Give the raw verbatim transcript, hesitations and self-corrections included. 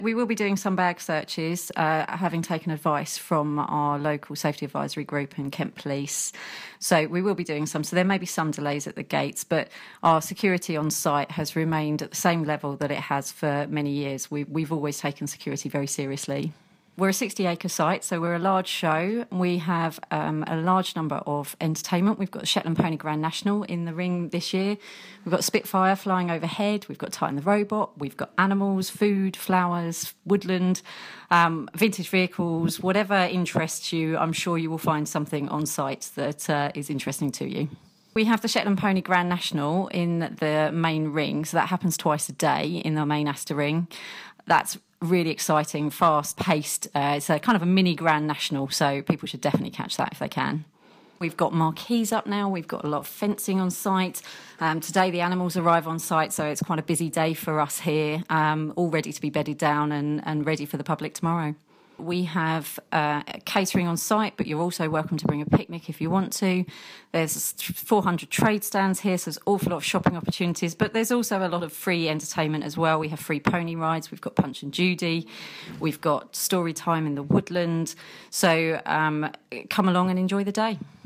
We will be doing some bag searches, uh, having taken advice from our local safety advisory group and Kent Police. So we will be doing some. So there may be some delays at the gates, but our security on site has remained at the same level that it has for many years. We, we've always taken security very seriously. We're a sixty acre site, so we're a large show. We have um, a large number of entertainment. We've got the Shetland Pony Grand National in the ring this year. We've got Spitfire flying overhead. We've got Titan the Robot. We've got animals, food, flowers, woodland, um, vintage vehicles. Whatever interests you, I'm sure you will find something on site that uh, is interesting to you. We have the Shetland Pony Grand National in the main ring, so that happens twice a day in the main Astor ring. That's really exciting, fast-paced. Uh, it's a kind of a mini Grand National, so people should definitely catch that if they can. We've got marquees up now. We've got a lot of fencing on site. Um, today the animals arrive on site, so it's quite a busy day for us here, um, all ready to be bedded down and, and ready for the public tomorrow. We have uh, catering on site, but you're also welcome to bring a picnic if you want to. There's four hundred trade stands here, so there's an awful lot of shopping opportunities, but there's also a lot of free entertainment as well. We have free pony rides, we've got Punch and Judy, we've got story time in the woodland. So um, come along and enjoy the day.